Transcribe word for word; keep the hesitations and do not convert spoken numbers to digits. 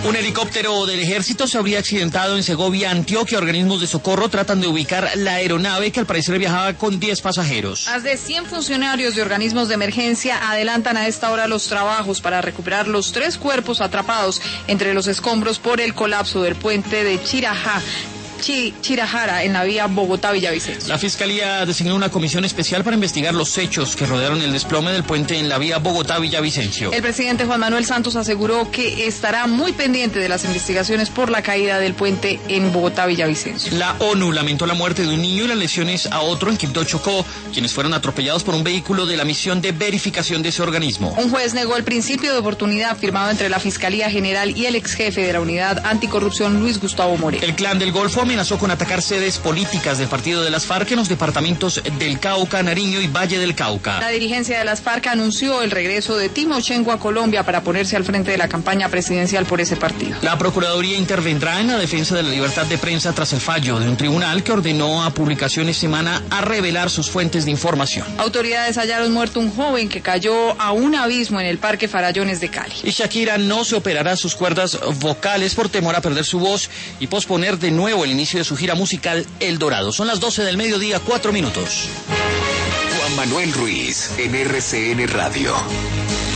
Un helicóptero del ejército se habría accidentado en Segovia, Antioquia. Organismos de socorro tratan de ubicar la aeronave que al parecer viajaba con diez pasajeros. Más de cien funcionarios de organismos de emergencia adelantan a esta hora los trabajos para recuperar los tres cuerpos atrapados entre los escombros por el colapso del puente de Chirajá. Chirajara en la vía Bogotá-Villavicencio. La Fiscalía designó una comisión especial para investigar los hechos que rodearon el desplome del puente en la vía Bogotá-Villavicencio. El presidente Juan Manuel Santos aseguró que estará muy pendiente de las investigaciones por la caída del puente en Bogotá-Villavicencio. La ONU lamentó la muerte de un niño y las lesiones a otro en Quibdó, Chocó, quienes fueron atropellados por un vehículo de la misión de verificación de ese organismo. Un juez negó el principio de oportunidad firmado entre la Fiscalía General y el ex jefe de la Unidad Anticorrupción, Luis Gustavo Moreno. El Clan del Golfo amenazó con atacar sedes políticas del partido de las FARC en los departamentos del Cauca, Nariño y Valle del Cauca. La dirigencia de las FARC anunció el regreso de Timochenko a Colombia para ponerse al frente de la campaña presidencial por ese partido. La Procuraduría intervendrá en la defensa de la libertad de prensa tras el fallo de un tribunal que ordenó a Publicaciones Semana a revelar sus fuentes de información. Autoridades hallaron muerto un joven que cayó a un abismo en el Parque Farallones de Cali. Y Shakira no se operará sus cuerdas vocales por temor a perder su voz y posponer de nuevo el inicio de su gira musical El Dorado. Son las doce del mediodía, cuatro minutos. Juan Manuel Ruiz, en R C N Radio.